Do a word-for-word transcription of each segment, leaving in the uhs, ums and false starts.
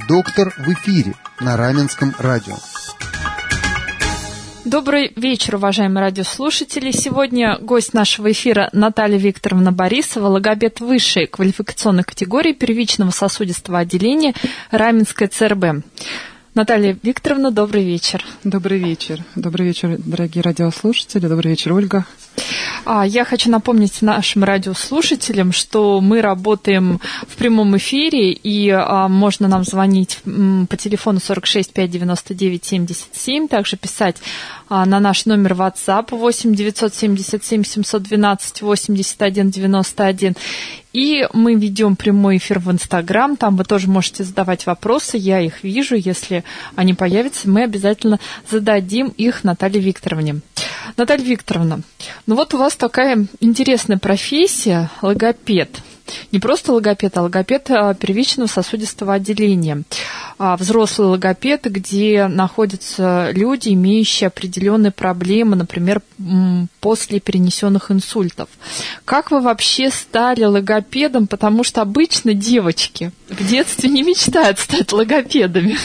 Доктор в эфире на Раменском радио. Добрый вечер, уважаемые радиослушатели. Сегодня гость нашего эфира Наталья Викторовна Борисова, логопед высшей квалификационной категории первичного сосудистого отделения Раменской ЦРБ. Наталья Викторовна, добрый вечер. Добрый вечер. Добрый вечер, дорогие радиослушатели. Добрый вечер, Ольга. Я хочу напомнить нашим радиослушателям, что мы работаем в прямом эфире, и можно нам звонить по телефону сорок шесть пятьсот девяносто девять семьдесят семь, также писать на наш номер WhatsApp восемь девятьсот семьдесят семь семьсот двенадцать восемьдесят один девяносто один. И мы ведем прямой эфир в Инстаграм, там вы тоже можете задавать вопросы, я их вижу, если они появятся, мы обязательно зададим их Наталье Викторовне. Наталья Викторовна, ну вот у вас такая интересная профессия – логопед. Не просто логопед, а логопед первичного сосудистого отделения. Взрослый логопед, где находятся люди, имеющие определенные проблемы, например, после перенесенных инсультов. Как вы вообще стали логопедом? Потому что обычно девочки в детстве не мечтают стать логопедами.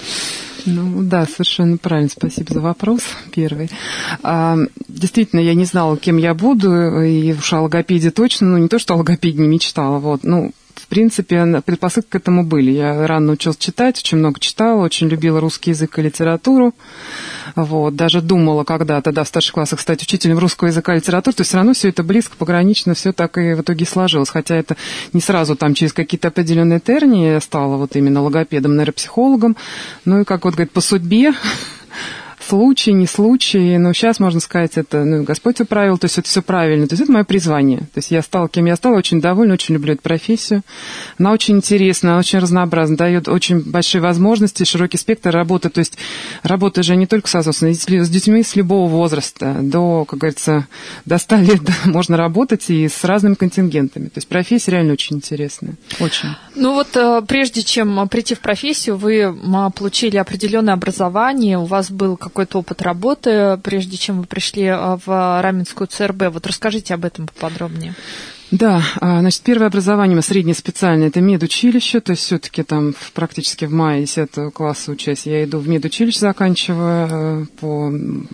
Ну да, совершенно правильно. Спасибо за вопрос первый. А, действительно, я не знала, кем я буду, и уж о логопеде точно, ну не то, что о логопеде не мечтала, вот, ну, в принципе, предпосылки к этому были. Я рано училась читать, очень много читала, очень любила русский язык и литературу. Вот, даже думала когда-то, да, в старших классах стать учителем русского языка и литературы, то есть все равно все это близко, погранично, все так и в итоге сложилось. Хотя это не сразу там через какие-то определенные тернии я стала вот именно логопедом, нейропсихологом. Ну и как вот говорит, по судьбе... Случай, не случай, но сейчас, можно сказать, это ну, Господь управил, то есть это все правильно, то есть это мое призвание. То есть я стала, кем я стала, очень довольна, очень люблю эту профессию. Она очень интересна, она очень разнообразна, дает очень большие возможности, широкий спектр работы. То есть работа же не только с взрослыми, с детьми с любого возраста, до, как говорится, до ста лет можно работать и с разными контингентами. То есть профессия реально очень интересная, очень. Ну вот прежде чем прийти в профессию, вы получили определенное образование, у вас был какой какой-то опыт работы, прежде чем вы пришли в Раменскую ЦРБ. Вот расскажите об этом поподробнее. Да, значит, первое образование среднее специальное, это медучилище, то есть все-таки там практически в мае десятого класса учась, я иду в медучилище, заканчивая по,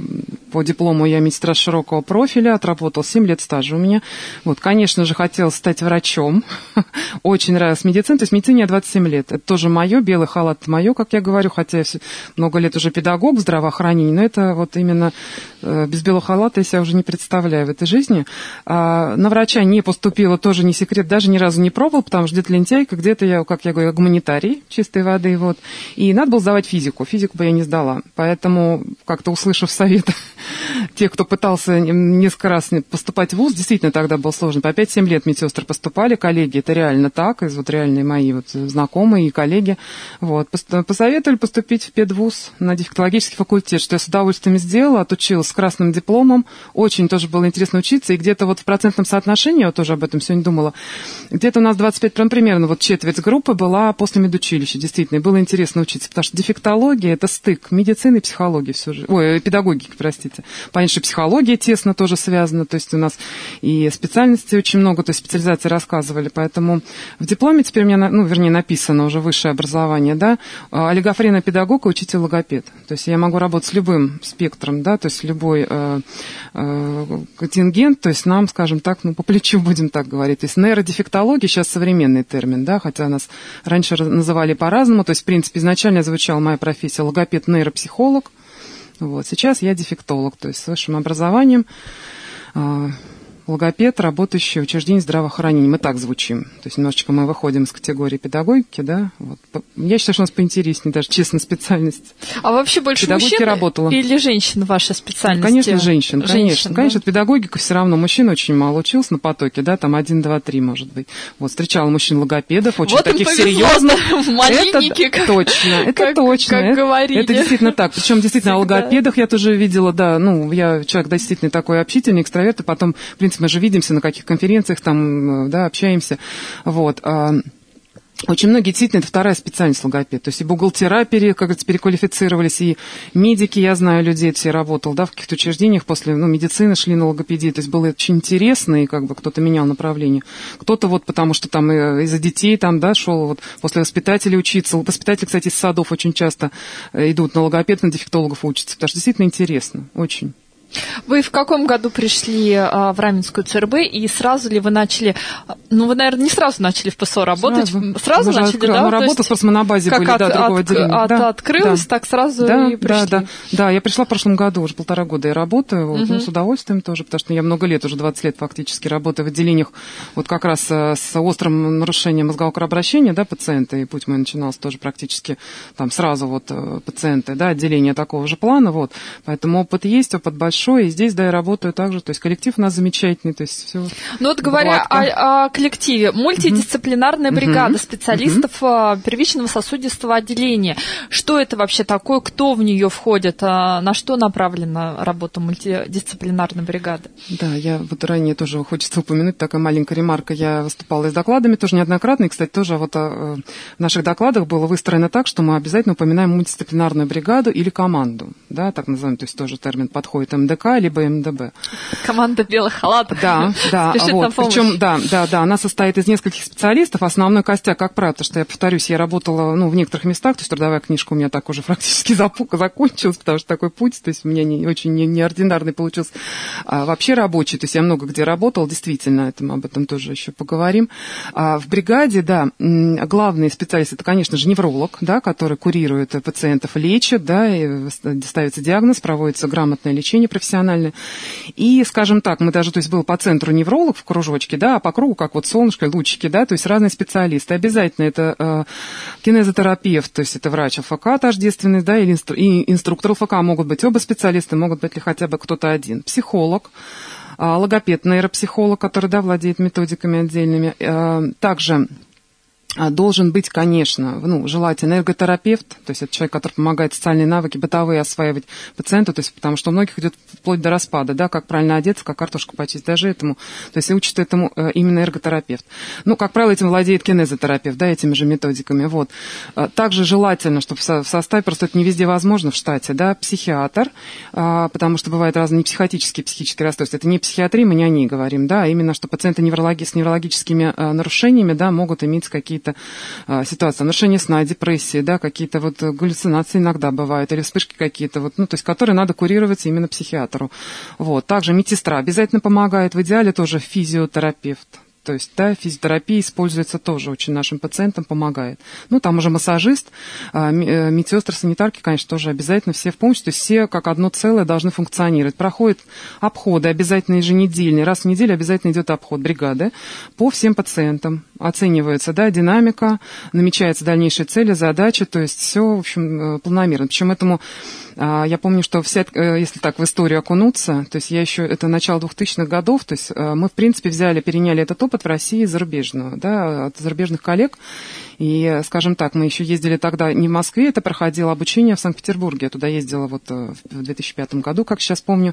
по диплому я медсестра широкого профиля, отработал семь лет стажа у меня. Вот, конечно же, хотела стать врачом, очень нравилась медицина, то есть медицине я двадцать семь лет, это тоже мое, белый халат мое, как я говорю, хотя я много лет уже педагог в здравоохранении, но это вот именно без белого халата я себя уже не представляю в этой жизни. На врача не поступила. Поступила, тоже не секрет, даже ни разу не пробовал, потому что где-то лентяйка, где-то я, как я говорю, гуманитарий чистой воды, вот. И надо было сдавать физику, физику бы я не сдала. Поэтому, как-то услышав совет тех, кто пытался несколько раз поступать в вуз, действительно тогда было сложно. По пять-семь лет медсестры поступали, коллеги, это реально так, из вот реальные мои вот знакомые и коллеги, вот. Посоветовали поступить в педвуз на дефектологический факультет, что я с удовольствием сделала, отучилась с красным дипломом, очень тоже было интересно учиться, и где-то вот в процентном соотношении, я тоже об этом сегодня думала. Где-то у нас двадцать пять, прям примерно, вот четверть группы была после медучилища, действительно, и было интересно учиться, потому что дефектология – это стык медицины и психологии все же, ой, педагогики, простите. Понятно, что психология тесно тоже связана, то есть у нас и специальностей очень много, то есть специализации рассказывали, поэтому в дипломе теперь у меня, ну, вернее, написано уже высшее образование, да, олигофренный педагог и учитель-логопед, то есть я могу работать с любым спектром, да, то есть любой э, э, контингент, то есть нам, скажем так, ну, по плечу будем так говорить. То есть нейродефектология сейчас современный термин, да, хотя нас раньше называли по-разному. То есть, в принципе, изначально звучала моя профессия логопед-нейропсихолог. Вот. Сейчас я дефектолог, то есть с высшим образованием. Логопед, работающий в учреждении здравоохранения. Мы так звучим. То есть немножечко мы выходим из категории педагогики, да. Вот. Я считаю, что у нас поинтереснее даже, честно, специальность. А вообще больше педагогики мужчин работала. Или женщин ваша специальность? Ну, конечно, женщин, конечно. Женщин, конечно, да? Педагогика все равно. Мужчин очень мало учился на потоке, да, там один, два, три, может быть. Вот, встречала мужчин-логопедов, очень вот таких серьезных. Малинники, это, как, точно, это как, точно. Как это, говорили. Это действительно так. Причем действительно Всегда. О логопедах я тоже видела, да, ну, я человек действительно такой общительный, экстраверт, и потом, в принципе, мы же видимся на каких конференциях, там, да, общаемся, вот. Очень многие, действительно, это вторая специальность логопед. То есть и бухгалтера, пере, как говорится, переквалифицировались, и медики, я знаю людей, все работал, да, в каких-то учреждениях после ну, медицины шли на логопедию. То есть было очень интересно, и как бы кто-то менял направление. Кто-то вот потому что там из-за детей там, да, шел вот после воспитателей учиться. Воспитатели, кстати, из садов очень часто идут на логопед, на дефектологов учатся, потому что действительно интересно, очень. Вы в каком году пришли а, в Раменскую ЦРБ, и сразу ли вы начали, ну, вы, наверное, не сразу начали в ПСО работать, сразу, сразу начали, откры... да? Мы работали, просто мы на базе были, от, да, другого от, отделения. От, да, открылось, да. так сразу да, и пришли. Да, да, да, я пришла в прошлом году, уже полтора года я работаю, вот, угу. ну, с удовольствием тоже, потому что я много лет, уже двадцать лет фактически работаю в отделениях, вот как раз с острым нарушением мозгового кровообращения, да, пациента, и путь мой начинался тоже практически там сразу вот пациенты, да, отделение такого же плана, вот, поэтому опыт есть, опыт большой, и здесь, да, я работаю также, то есть коллектив у нас замечательный, то есть все. Ну вот говоря о, о коллективе, мультидисциплинарная бригада uh-huh. специалистов uh-huh. первичного сосудистого отделения. Что это вообще такое, кто в нее входит, на что направлена работа мультидисциплинарной бригады? Да, я вот ранее тоже хочется упомянуть, такая маленькая ремарка, я выступала с докладами тоже неоднократно, и, кстати, тоже вот в наших докладах было выстроено так, что мы обязательно упоминаем мультидисциплинарную бригаду или команду, да, так называемый, то есть тоже термин подходит эм дэ ка либо эм дэ бэ. Команда белых халатов. Да, да. Спешит вот. на помощь. Причем, да, да, да, она состоит из нескольких специалистов. Основной костяк, как правило, потому что я повторюсь, я работала, ну, в некоторых местах, то есть трудовая книжка у меня так уже практически закончилась, потому что такой путь, то есть у меня не, очень не, неординарный получился. А вообще рабочий, то есть я много где работала, действительно, это мы об этом тоже еще поговорим. А в бригаде, да, главные специалисты, это, конечно же, невролог, да, который курирует пациентов, лечит, да, и ставится диагноз, проводится грамотное лечение профессиональное. И, скажем так, мы даже, то есть был по центру невролог в кружочке, да, а по кругу, как вот солнышко, лучики, да, то есть разные специалисты. Обязательно это э, кинезотерапевт, то есть это врач ЛФК тождественный, да, или инстру, и инструктор ЛФК, могут быть оба специалиста, могут быть ли хотя бы кто-то один. Психолог, э, логопед, нейропсихолог, который, да, владеет методиками отдельными. Э, также должен быть, конечно, ну, желательно энерготерапевт, то есть это человек, который помогает социальные навыки, бытовые осваивать пациенту, то есть потому что у многих идет вплоть до распада, да, как правильно одеться, как картошку почистить, даже этому, то есть и учит этому именно энерготерапевт. Ну, как правило, этим владеет кинезотерапевт, да, этими же методиками, вот. Также желательно, чтобы в составе, просто это не везде возможно в штате, да, психиатр, потому что бывают разные психотические, психические расстройства, это не психиатрия, мы не о ней говорим, да, а именно, что пациенты неврологи, с неврологическими нарушениями, да, могут иметь какие-то ситуации, нарушение сна, депрессии, да, какие-то вот галлюцинации иногда бывают, или вспышки какие-то, вот, ну, то есть, которые надо курировать именно психиатру. Вот. Также медсестра обязательно помогает, в идеале тоже физиотерапевт. То есть, да, физиотерапия используется тоже очень нашим пациентам, помогает. Ну, там уже массажист, медсестры, санитарки, конечно, тоже обязательно все в помощь. То есть все как одно целое должны функционировать. Проходят обходы обязательно еженедельные. Раз в неделю обязательно идет обход бригады по всем пациентам. Оценивается, да, динамика, намечаются дальнейшие цели, задачи. То есть все, в общем, планомерно. Причем этому, я помню, что вся, если так в историю окунуться, то есть я еще, это начало двухтысячных годов, то есть мы, в принципе, взяли, переняли этот опыт в России зарубежного, да, от зарубежных коллег. И, скажем так, мы еще ездили тогда не в Москве, это проходило обучение в Санкт-Петербурге. Я туда ездила вот в две тысячи пятом году, как сейчас помню.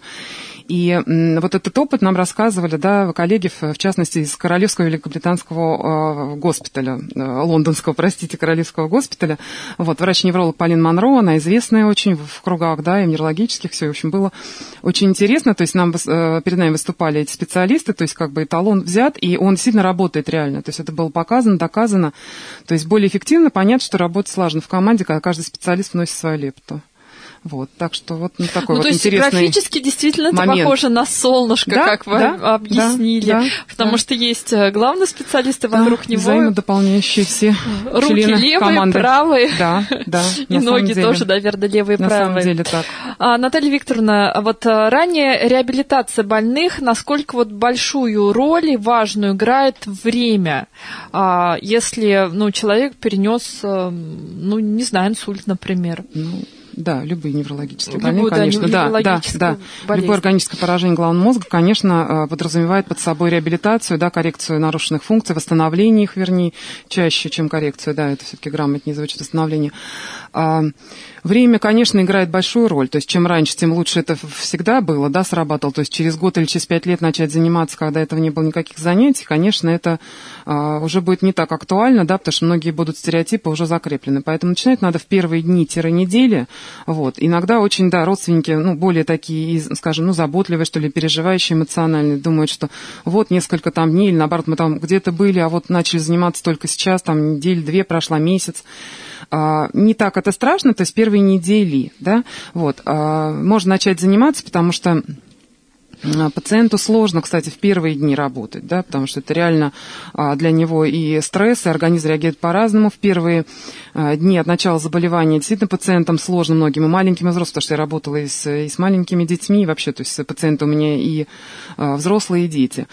И вот этот опыт нам рассказывали, да, коллеги, в частности, из Королевского Великобританского госпиталя, лондонского, простите, Королевского госпиталя. Вот, врач-невролог Полин Монро, она известная очень в кругах, да, и неврологических, все, в общем, было очень интересно. То есть нам, перед нами выступали эти специалисты, то есть как бы эталон взят, и он действительно работает реально. То есть это было показано, доказано. То есть более эффективно, понятно, что работать слаженно в команде, когда каждый специалист вносит свою лепту. Вот, так что вот ну, такой ну, вот то есть интересный графически действительно момент. Это похоже на солнышко, да, как вы да, объяснили, да, потому да. что есть главные специалисты вокруг да, него. взаимодополняющие все руки члены левые, команды. Правые. Да, да. И ноги деле. Тоже, наверное, левые и на правые. На самом деле так. А, Наталья Викторовна, вот ранее реабилитация больных, насколько вот большую роль и важную играет время, а, если ну, человек перенес, ну, не знаю, инсульт, например? Ну, Да, любые неврологические Любую, больные, да, конечно. Да, да, да. Болезнь. Любое органическое поражение головного мозга, конечно, подразумевает под собой реабилитацию, да, коррекцию нарушенных функций, восстановление их, вернее, чаще, чем коррекцию, да, это все-таки грамотнее звучит, восстановление. Время, конечно, играет большую роль. То есть, чем раньше, тем лучше это всегда было, да, срабатывало. То есть, через год или через пять лет начать заниматься, когда этого не было никаких занятий, конечно, это а, уже будет не так актуально, да, потому что многие будут стереотипы уже закреплены. Поэтому начинать надо в первые дни-недели. Вот. Иногда очень, да, родственники, ну, более такие, скажем, ну, заботливые, что ли, переживающие, эмоциональные, думают, что вот несколько там дней, или наоборот, мы там где-то были, а вот начали заниматься только сейчас, там, неделю-две прошла, месяц. А, не так это страшно, то есть первые недели, да, вот, а, можно начать заниматься, потому что пациенту сложно, кстати, в первые дни работать, да, потому что это реально для него и стресс, и организм реагирует по-разному. В первые дни от начала заболевания действительно пациентам сложно, многим и маленьким, и взрослым, потому что я работала и с, и с маленькими детьми, и вообще, то есть пациенты у меня и взрослые, и дети.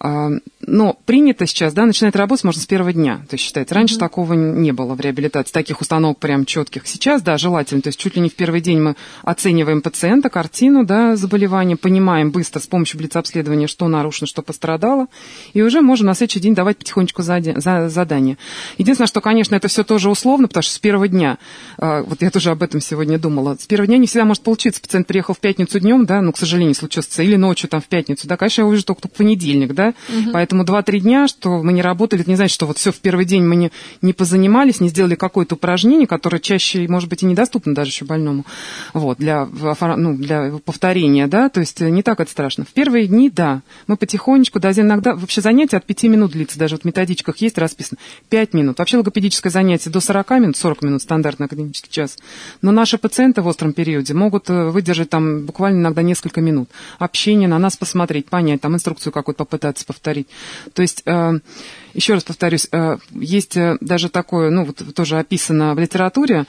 Но принято сейчас, да, начинать работать можно с первого дня, то есть считается. Раньше mm-hmm. такого не было в реабилитации, таких установок прям четких. Сейчас, да, желательно, то есть чуть ли не в первый день мы оцениваем пациента, картину, да, заболевания, понимаем быстро с помощью блиц-обследования, что нарушено, что пострадало, и уже можем на следующий день давать потихонечку задания. Единственное, что, конечно, это все тоже условно, потому что с первого дня, вот я тоже об этом сегодня думала, с первого дня не всегда может получиться. Пациент приехал в пятницу днем, да, ну, к сожалению, случилось, или ночью там в пятницу, да, конечно, я увижу только в понедельник, да, угу. Поэтому два-три дня, что мы не работали, это не значит, что вот все в первый день мы не, не позанимались, не сделали какое-то упражнение, которое чаще, может быть, и недоступно даже еще больному, вот, для, ну, для повторения, да, то есть не так это страшно. В первые дни, да, мы потихонечку, да, иногда вообще занятие от пяти минут длится, даже вот в методичках есть расписано, пять минут. Вообще логопедическое занятие до сорока минут, сорок минут, стандартный академический час. Но наши пациенты в остром периоде могут выдержать там буквально иногда несколько минут. Общение, на нас посмотреть, понять, там инструкцию какую-то попытаться повторить. То есть, э, еще раз повторюсь, э, есть даже такое, ну, вот тоже описано в литературе,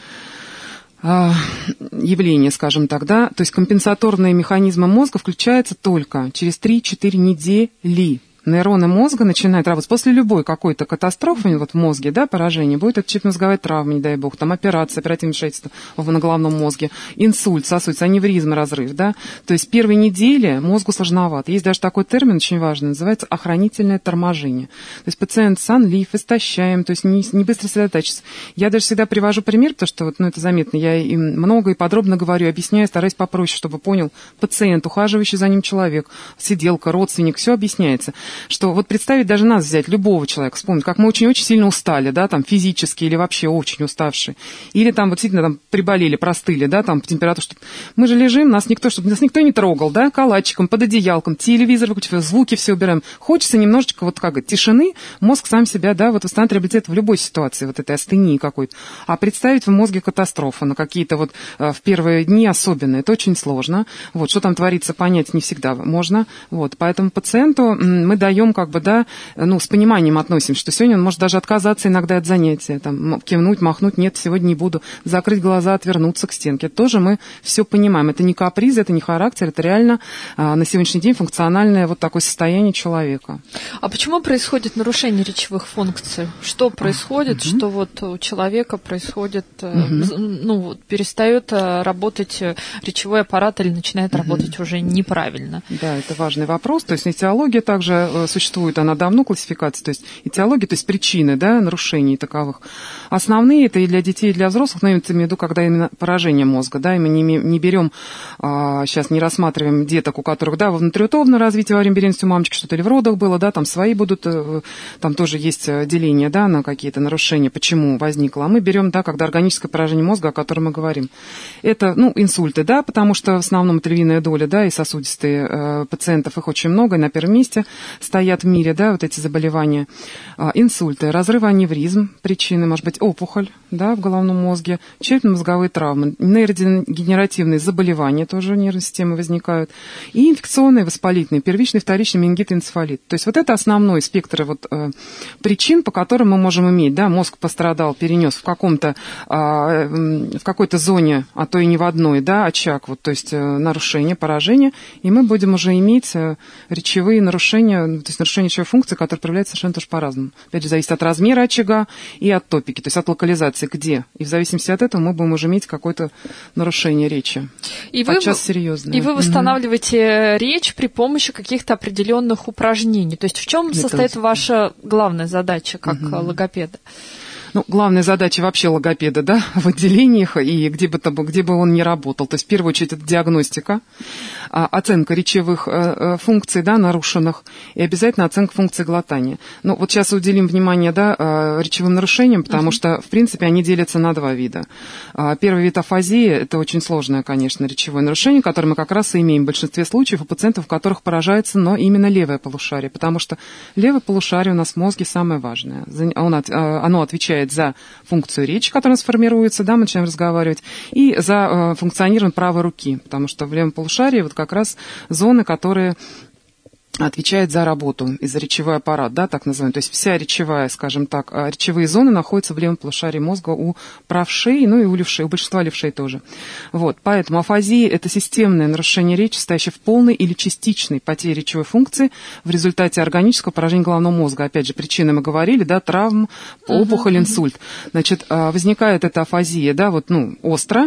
явление, скажем так, да, то есть компенсаторные механизмы мозга включаются только через три-четыре недели. Нейроны мозга начинают работать после любой какой-то катастрофы вот в мозге, да, поражения, будет это черепно-мозговая травма, не дай бог, там операция, оперативное вмешательство на головном мозге, инсульт, сосудистый, аневризм, разрыв, да, то есть первые недели мозгу сложновато. Есть даже такой термин очень важный, называется охранительное торможение. То есть пациент сонлив, истощаем, то есть не, не быстро сосредотачивается. Я даже всегда привожу пример, потому что вот, ну, это заметно, я им много и подробно говорю, объясняю, стараюсь попроще, чтобы понял пациент, ухаживающий за ним человек, сиделка, родственник, все объясняется. Что вот представить, даже нас взять, любого человека, вспомнить, как мы очень-очень сильно устали, да, там, физически или вообще очень уставшие. Или там вот действительно там приболели, простыли, да, там, по температуре, что мы же лежим, нас никто, чтобы нас никто не трогал, да, калачиком, под одеялком, телевизор выключив, звуки все убираем. Хочется немножечко, вот как говорить, тишины, мозг сам себя, да, вот восстанавливает, реабилитирует в любой ситуации, вот этой астении какой-то. А представить в мозге катастрофу на какие-то вот в первые дни особенно, это очень сложно. Вот, что там творится, понять не всегда можно. Вот, поэтому пациенту мы даем, как бы, да, ну, с пониманием относимся, что сегодня он может даже отказаться иногда от занятия, там, кивнуть, махнуть, нет, сегодня не буду, закрыть глаза, отвернуться к стенке. Это тоже мы все понимаем. Это не каприз, это не характер, это реально а, на сегодняшний день функциональное вот такое состояние человека. А почему происходит нарушение речевых функций? Что происходит, uh-huh. что вот у человека происходит, uh-huh. ну, вот, перестает работать речевой аппарат или начинает uh-huh. работать уже неправильно? Да, это важный вопрос. То есть этиология также существует, она давно, классификация, то есть этиология, то есть причины, да, нарушений таковых. Основные это и для детей, и для взрослых, но имеется в виду, когда именно поражение мозга, да, и мы не, не берем, а, сейчас не рассматриваем деток, у которых, да, внутриутробное развитие во время беременности у мамочки что-то или в родах было, да, там свои будут, там тоже есть деление, да, на какие-то нарушения, почему возникло. А мы берем, да, когда органическое поражение мозга, о котором мы говорим. Это, ну, инсульты, да, потому что в основном это львиная доля, да, и сосудистые э, пациентов, их очень много, и на первом месте стоят в мире, да, вот эти заболевания, а, инсульты, разрывы аневризм, причины, может быть, опухоль, да, в головном мозге, черепно-мозговые травмы, нейродегенеративные заболевания тоже нервной системы возникают, и инфекционные, воспалительные, первичный, вторичный менингит и энцефалит. То есть вот это основной спектр вот, э, причин, по которым мы можем иметь, да, мозг пострадал, перенес в каком-то, э, в какой-то зоне, а то и не в одной, да, очаг, вот, то есть э, нарушение, поражение, и мы будем уже иметь э, речевые нарушения то есть нарушение речевой функции, которое проявляется совершенно тоже по-разному. Опять же, зависит от размера очага и от топики, то есть от локализации, где. И в зависимости от этого мы будем уже иметь какое-то нарушение речи. И вы, серьезное. И вы восстанавливаете mm-hmm. речь при помощи каких-то определенных упражнений. То есть в чем Методики. состоит ваша главная задача как mm-hmm. логопеда? Ну, главная задача вообще логопеда, да, в отделениях и где бы, то, где бы он ни работал. То есть, в первую очередь, это диагностика, оценка речевых функций, да, нарушенных, и обязательно оценка функций глотания. Ну, вот сейчас уделим внимание, да, речевым нарушениям, потому uh-huh. что, в принципе, они делятся на два вида. Первый вид афазии – это очень сложное, конечно, речевое нарушение, которое мы как раз и имеем в большинстве случаев у пациентов, у которых поражается, но именно левое полушарие, потому что левое полушарие у нас в мозге самое важное. Оно отвечает за функцию речи, которая сформируется, да, мы начинаем разговаривать, и за э, функционирование правой руки, потому что в левом полушарии вот как раз зоны, которые отвечает за работу и за речевой аппарат, да, так называемый. То есть вся речевая, скажем так, речевые зоны находятся в левом полушарии мозга у правшей, ну и у левшей, у большинства левшей тоже. Вот, поэтому афазия – это системное нарушение речи, состоящее в полной или частичной потере речевой функции в результате органического поражения головного мозга. Опять же, причины мы говорили, да, травм, опухоль, инсульт. Значит, возникает эта афазия, да, вот, ну, остро.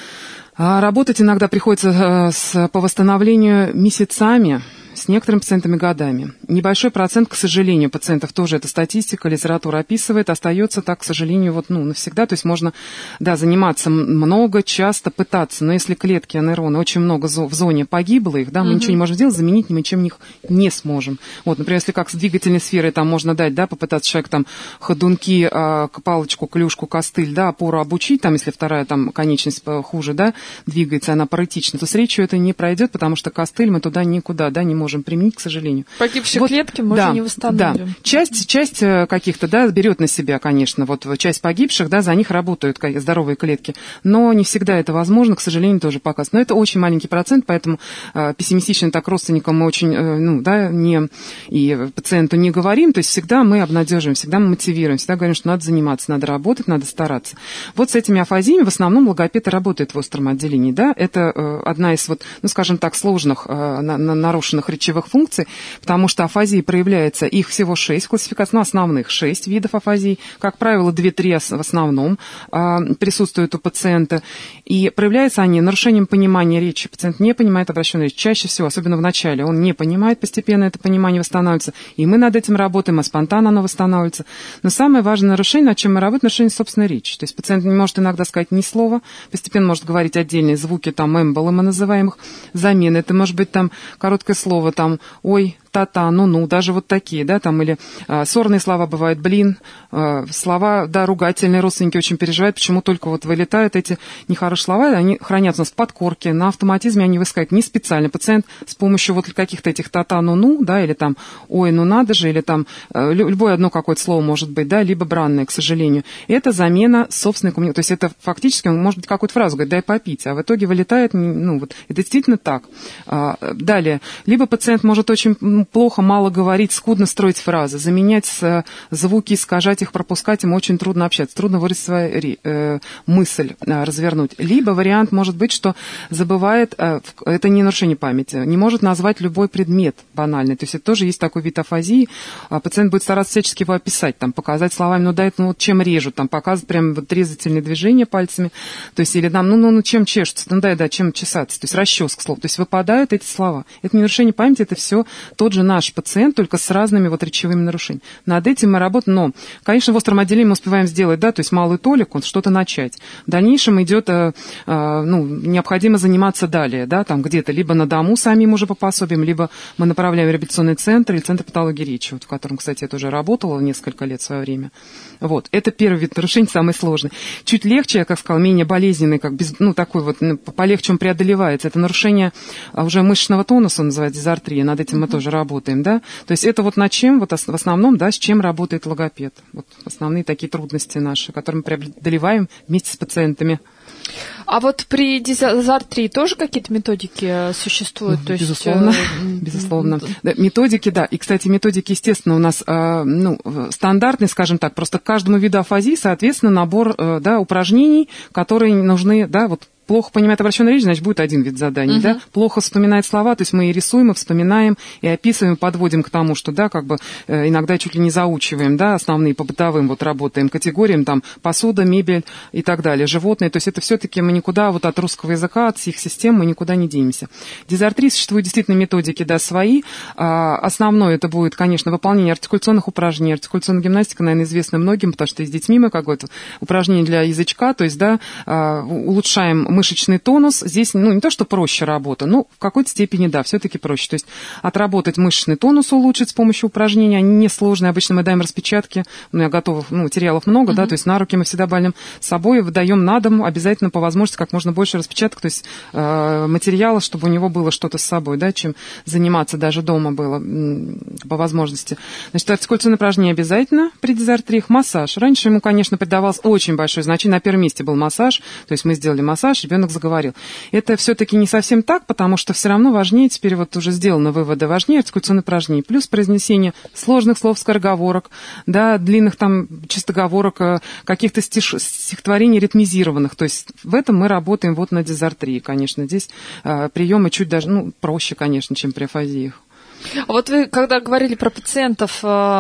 Работать иногда приходится с, по восстановлению месяцами, с некоторыми пациентами годами. Небольшой процент, к сожалению, пациентов, тоже эта статистика, литература описывает, остается так, к сожалению, вот, ну, навсегда. То есть можно, да, заниматься много, часто пытаться, но если клетки, нейроны очень много в зоне погибло их, да, мы uh-huh. ничего не можем сделать, заменить мы ничем их не сможем. Вот, например, если как с двигательной сферой там можно дать, да, попытаться человек там ходунки, палочку, клюшку, костыль, да, опору обучить, там, если вторая там конечность хуже, да, двигается, она паротична, то с речью это не пройдет, потому что костыль мы туда никуда, да, не можем можем применить, к сожалению. Погибшие вот, клетки мы да, уже не восстановим. Да. Часть, часть каких-то, да, берет на себя, конечно, вот часть погибших, да, за них работают здоровые клетки, но не всегда это возможно, к сожалению, тоже показывает. Но это очень маленький процент, поэтому э, пессимистично так родственникам мы очень, э, ну, да, не, и пациенту не говорим, то есть всегда мы обнадеживаем, всегда мы мотивируем, всегда говорим, что надо заниматься, надо работать, надо стараться. Вот с этими афазиями в основном логопед работает в остром отделении, да, это э, одна из, вот, ну, скажем так, сложных, э, на, на, нарушенных речевых функций, потому что афазии проявляется, их всего шесть классификаций, ну, основных шесть видов афазий, как правило, две-три в основном а, присутствуют у пациента, и проявляются они нарушением понимания речи. Пациент не понимает обращенную речь, чаще всего, особенно в начале, он не понимает, постепенно это понимание восстанавливается, и мы над этим работаем, а спонтанно оно восстанавливается. Но самое важное нарушение, над чем мы работаем, нарушение собственной речи. То есть пациент не может иногда сказать ни слова, постепенно может говорить отдельные звуки, там, эмболы мы называем их, замены, это может быть там короткое слово, там, ой, та-та, ну-ну, даже вот такие, да, там, или а, ссорные слова бывают, блин, а, слова, да, ругательные, родственники очень переживают, почему только вот вылетают эти нехорошие слова, они хранятся у нас в подкорке, на автоматизме они высказывают не специально. Пациент с помощью вот каких-то этих та-та, ну-ну, да, или там, ой, ну надо же, или там, а, любое одно какое-то слово может быть, да, либо бранное, к сожалению. Это замена собственной коммуникации, то есть это фактически, он может быть какую-то фразу говорит, дай попить, а в итоге вылетает, ну, вот, это действительно так. А, далее, либо пациент может очень плохо, мало говорить, скудно строить фразы, заменять звуки, искажать их, пропускать, ему очень трудно общаться, трудно выразить свою э, мысль, э, развернуть. Либо вариант может быть, что забывает, э, это не нарушение памяти, не может назвать любой предмет банальный, то есть это тоже есть такой вид афазии, а пациент будет стараться всячески его описать, там, показать словами, ну, да, это, ну, вот чем режут, там, показывать прям вот резательные движения пальцами, то есть, или там, ну, ну, ну, чем чешутся, ну, да, да, чем чесаться, то есть расческа слов, то есть выпадают эти слова. Это не нарушение памяти, это все тот же наш пациент, только с разными вот речевыми нарушениями. Над этим мы работаем, но, конечно, в остром отделении мы успеваем сделать, да, то есть малую толику, что-то начать. В дальнейшем идет, э, э, ну, необходимо заниматься далее, да, там где-то, либо на дому самим уже по пособиям, либо мы направляем в реабилитационный центр или центр патологии речи, вот, в котором, кстати, я тоже работала несколько лет в свое время. Вот, это первый вид нарушений, самый сложный. Чуть легче, я как сказала, менее болезненный, как без, ну, такой вот, ну, полегче он преодолевается. Это нарушение уже мышечного тонуса, называется дизартрия, над этим мы тоже работаем, да. То есть это вот над чем, вот в основном, да, с чем работает логопед. Вот основные такие трудности наши, которые мы преодолеваем вместе с пациентами. А вот при дизартрии тоже какие-то методики существуют? Ну, то безусловно, есть, безусловно. Да, методики, да. И, кстати, методики, естественно, у нас э, ну, стандартные, скажем так, просто к каждому виду афазии, соответственно, набор э, да, упражнений, которые нужны, да, вот плохо понимает обращенную речь, значит, будет один вид заданий, uh-huh. да, плохо вспоминает слова, то есть мы и рисуем, и вспоминаем, и описываем, подводим к тому, что, да, как бы э, иногда чуть ли не заучиваем, да, основные по бытовым вот работаем категориям, там, посуда, мебель и так далее, животные, то есть это все-таки мы никуда вот от русского языка, от всех систем мы никуда не денемся. Дизартрии существуют действительно методики, да, свои, а, основное это будет, конечно, выполнение артикуляционных упражнений, артикуляционная гимнастика, наверное, известна многим, потому что и с детьми мы какое-то упражнение для язычка, то есть, да, а, улучшаем мышечный тонус. Здесь, ну, не то, что проще работа, но в какой-то степени, да, все-таки проще. То есть отработать мышечный тонус, улучшить с помощью упражнений, они несложные. Обычно мы даем распечатки, у меня готовых, ну, материалов много, uh-huh. да, то есть на руки мы всегда больным с собой, выдаем на дом, обязательно по возможности как можно больше распечаток, то есть э, материала, чтобы у него было что-то с собой, да, чем заниматься даже дома было по возможности. Значит, артикуляционные упражнения обязательно при дизартриях, массаж. Раньше ему, конечно, придавалось очень большое значение, на первом месте был массаж, то есть мы сделали массаж, ребенок заговорил. Это все-таки не совсем так, потому что все равно важнее, теперь вот уже сделаны выводы, важнее артикуляционные упражнения, плюс произнесение сложных слов, скороговорок, да, длинных там чистоговорок, каких-то стих, стихотворений ритмизированных, то есть в этом мы работаем вот на дизартрии, конечно, здесь э, приемы чуть даже, ну, проще, конечно, чем при афазиях. Вот вы, когда говорили про пациентов,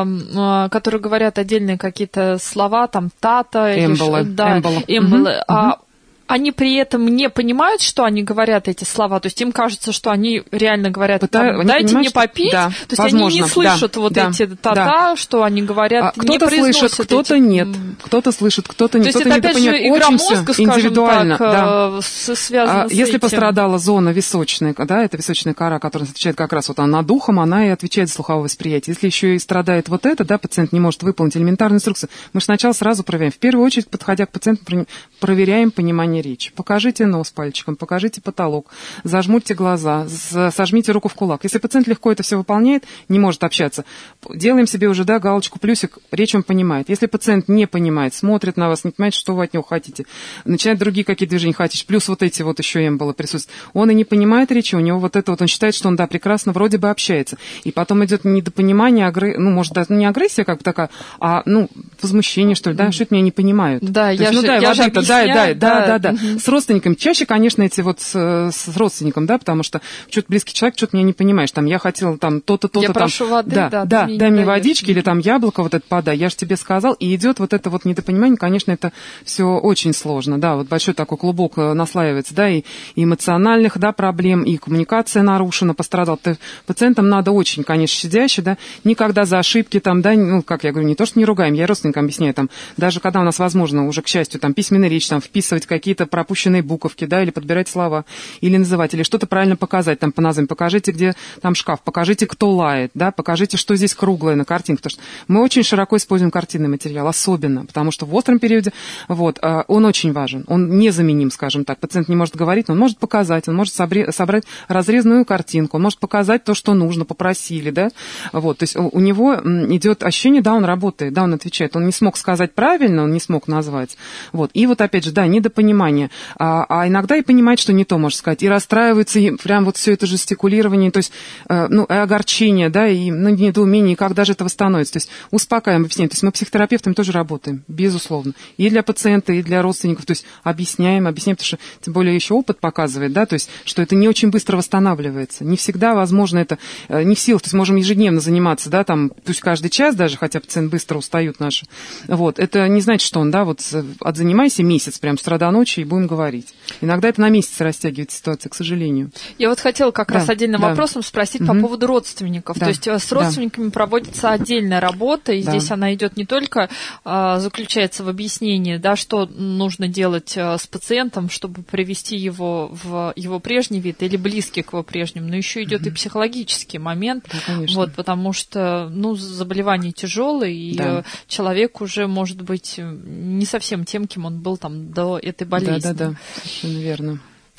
которые говорят отдельные какие-то слова, там, тата, эмболы, или, да, эмболы, эмболы, угу. а они при этом не понимают, что они говорят эти слова, то есть им кажется, что они реально говорят, Пытаю, там, дайте мне попить, да, то есть возможно, они не слышат да, вот да, эти та-та, да. что они говорят, а, не кто-то слышит, кто-то эти... нет, кто-то слышит, кто-то нет, то кто-то есть это, опять же, игра очень мозга, скажем индивидуально, так, да. связана а, с Если этим. пострадала зона височная, да, это височная кора, которая отвечает как раз вот она над ухом, она и отвечает за слуховое восприятие. Если еще и страдает вот это, да, пациент не может выполнить элементарную инструкцию, мы же сначала сразу проверяем. В первую очередь, подходя к пациенту, проверяем понимание речи. Покажите нос пальчиком, покажите потолок, зажмурьте глаза, сожмите руку в кулак. Если пациент легко это все выполняет, не может общаться, делаем себе уже, да, галочку, плюсик, речь он понимает. Если пациент не понимает, смотрит на вас, не понимает, что вы от него хотите, начинает другие какие-то движения хотите, плюс вот эти вот еще эмболы присутствуют, он и не понимает речи, у него вот это вот, он считает, что он, да, прекрасно вроде бы общается. И потом идет недопонимание, агр... ну, может, даже не агрессия как бы такая, а, ну, возмущение, что ли, да, что это меня не понимают. Да, я есть, же, ну, дай, я воды, же объясняю, дай, дай, да, да, да, да. Угу. С родственниками чаще, конечно, эти вот с, с родственником, да, потому что что-то близкий человек, что-то меня не понимаешь, там, я хотела там то-то, то-то, я там. прошу воды, да, да, да, мне дай мне даешь. водички или там яблоко вот это подай, я же тебе сказал, и идет вот это вот недопонимание, конечно, это все очень сложно, да, вот большой такой клубок наслаивается, да, и, и эмоциональных, да, проблем, и коммуникация нарушена, пострадал. Пациентам надо очень, конечно, щадяще, да, никогда за ошибки там, да, ну, как я говорю, не то, что не ругаем, я родственникам объясняю, там, даже когда у нас возможно уже, к счастью, там, письменная речь, там, вписывать какие-то пропущенные буковки, да, или подбирать слова, или называть, или что-то правильно показать, там, по названию, покажите, где там шкаф, покажите, кто лает, да, покажите, что здесь круглое на картинке, потому что мы очень широко используем картинный материал, особенно, потому что в остром периоде, вот, он очень важен, он незаменим, скажем так, пациент не может говорить, но он может показать, он может собрать разрезанную картинку, он может показать то, что нужно, попросили, да, вот, то есть у него идет ощущение, да, он работает, да, он отвечает, он не смог сказать правильно, он не смог назвать, вот, и вот опять же, да, недопонимание, а, а иногда и понимает, что не то может сказать, и расстраивается, и прям вот все это жестикулирование, то есть, э, ну, и огорчение, да, и ну, недоумение, и как даже это восстановится, то есть успокаиваем, объясняем, то есть мы психотерапевтами тоже работаем, безусловно, и для пациента, и для родственников, то есть объясняем, объясняем, потому что, тем более, еще опыт показывает, да, то есть, что это не очень быстро восстанавливается, не всегда, возможно, это э, не в силах, то есть можем ежедневно заниматься, да, там, пусть каждый час даже, хотя пациент быстро устают наши, вот, это не значит, что он, да, вот, отзанимайся месяц, прям с утра до ночи, и будем говорить. Иногда это на месяц растягивает ситуация, к сожалению. Я вот хотела как да, раз отдельным да. вопросом спросить угу. по поводу родственников. Да. То есть с родственниками да. проводится отдельная работа, и да. здесь она идет не только, а, заключается в объяснении, да, что нужно делать а, с пациентом, чтобы привести его в его прежний вид или близкий к его прежнему, но еще идет угу. и психологический момент, да, вот, потому что, ну, заболевание тяжелое, и да. человек уже может быть не совсем тем, кем он был там до этой болезни. Да, да, да, совершенно верно. То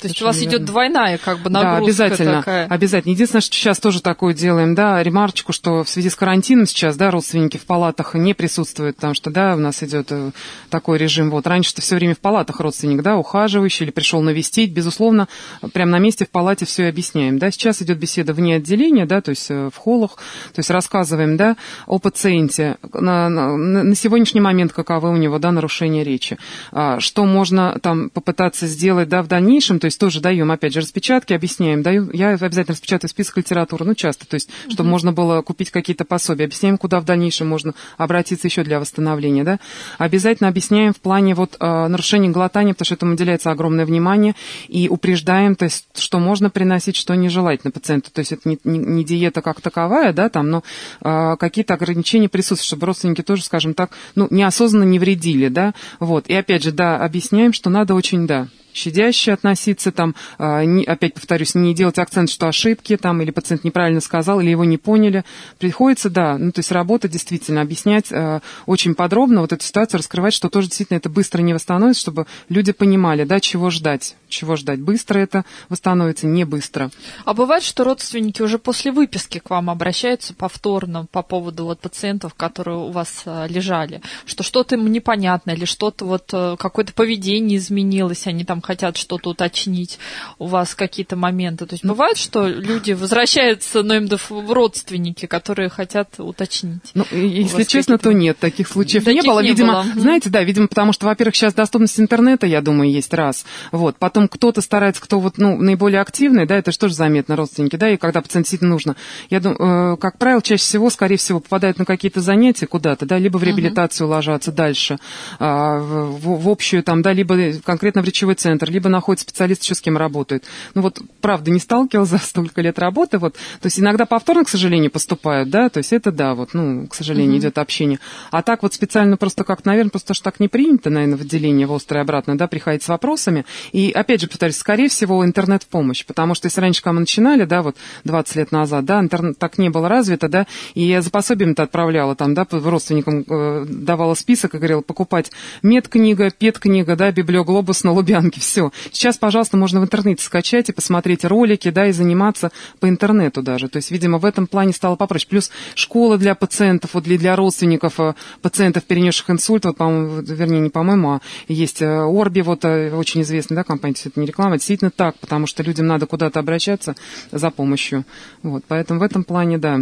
То есть у вас идет двойная как бы нагрузка. Да, обязательно, такая. обязательно. Единственное, что сейчас тоже такое делаем, да, ремарочку, что в связи с карантином сейчас, да, родственники в палатах не присутствуют, потому что, да, у нас идет такой режим. Вот раньше-то все время в палатах родственник, да, ухаживающий или пришел навестить, безусловно, прямо на месте в палате все объясняем, да. Сейчас идет беседа вне отделения, да, то есть в холлах, то есть рассказываем, да, о пациенте на, на, на сегодняшний момент, каковы у него, да, нарушения речи, что можно там попытаться сделать, да, в дальнейшем, то есть тоже даем, опять же, распечатки, объясняем, даю, я обязательно распечатаю список литературы, ну, часто, то есть, mm-hmm. чтобы можно было купить какие-то пособия, объясняем, куда в дальнейшем можно обратиться еще для восстановления, да, обязательно объясняем в плане вот нарушения глотания, потому что этому уделяется огромное внимание, и упреждаем, то есть, что можно приносить, что нежелательно пациенту, то есть, это не, не, не диета как таковая, да, там, но а, какие-то ограничения присутствуют, чтобы родственники тоже, скажем так, ну, неосознанно не вредили, да, вот, и опять же, да, объясняем, что надо очень, да, щадяще относиться, там, не, опять повторюсь, не делать акцент, что ошибки, там, или пациент неправильно сказал, или его не поняли. Приходится, да, ну, то есть работа действительно, объяснять э, очень подробно вот эту ситуацию, раскрывать, что тоже действительно это быстро не восстановится, чтобы люди понимали, да, чего ждать, чего ждать. Быстро это восстановится, не быстро. А бывает, что родственники уже после выписки к вам обращаются повторно по поводу вот пациентов, которые у вас э, лежали, что что-то им непонятно, или что-то вот, э, какое-то поведение изменилось, они там хотят что-то уточнить, у вас какие-то моменты. То есть бывает, что люди возвращаются, ну, именно в родственники, которые хотят уточнить? Ну, если честно, то нет, таких случаев таких не было. Не видимо, было. Знаете, да, видимо, потому что, во-первых, сейчас доступность интернета, я думаю, есть раз. Вот. Потом кто-то старается, кто вот, ну, наиболее активный, да, это же тоже заметно, родственники, да, и когда пациенту действительно нужно. Я думаю, э, как правило, чаще всего, скорее всего, попадают на какие-то занятия куда-то, да, либо в реабилитацию uh-huh. ложатся дальше, э, в, в общую там, да, либо конкретно в речевой центр, либо находится специалист, еще с кем работает. Ну вот, правда, не сталкивалась за столько лет работы, вот, то есть иногда повторно, к сожалению, поступают, да, то есть это, да, вот, ну, к сожалению, uh-huh. идет общение. А так вот специально просто как, наверное, просто что так не принято, наверное, в отделении, в острое обратно, да, приходить с вопросами. И, опять же, повторюсь, скорее всего, интернет в помощь, потому что если раньше, когда мы начинали, да, вот, двадцать лет назад, да, интернет так не было развито, да, и я за пособием-то отправляла там, да, родственникам э, давала список и говорила, покупать медкнига, педкнига, да, библиоглобус на Лубянке, все. Сейчас, пожалуйста, можно в интернете скачать и посмотреть ролики, да, и заниматься по интернету даже. То есть, видимо, в этом плане стало попроще. Плюс школа для пациентов, вот для, для родственников пациентов, перенесших инсульт, вот, по-моему, вернее, не по-моему, а есть Орби, вот, очень известная, да, компания, это не реклама, действительно так, потому что людям надо куда-то обращаться за помощью. Вот, поэтому в этом плане, да,